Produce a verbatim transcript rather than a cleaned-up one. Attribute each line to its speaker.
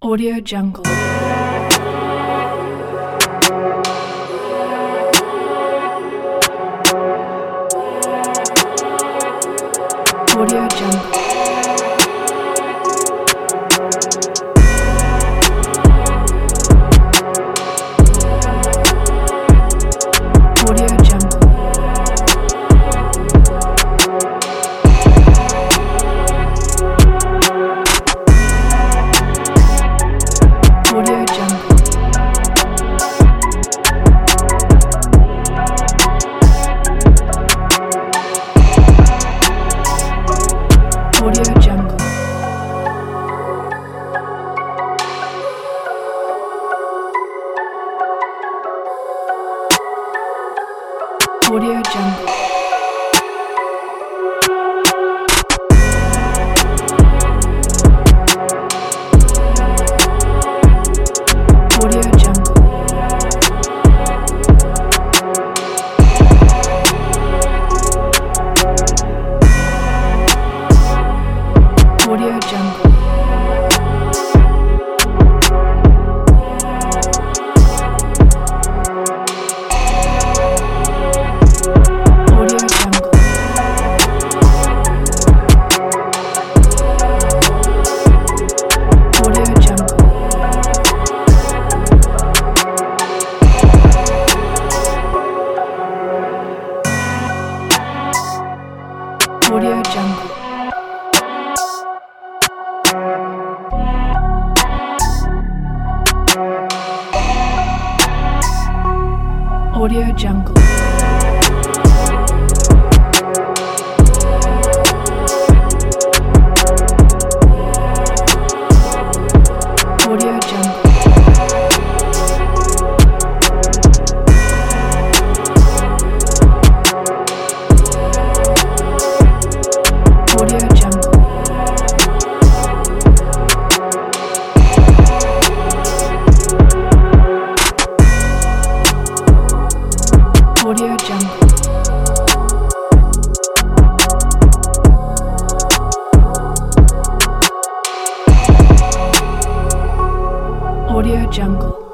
Speaker 1: Audio Jungle. Audio Jungle. Audio Jungle. Audio Jungle. Audio Jungle. Audio Jungle. Audio Jungle. Audio Jungle. Audio Jungle. Audio Jungle. Audio Jungle. Audio Jungle. Audio Jungle. Audio Jungle. Audio Jungle. Audio Jungle.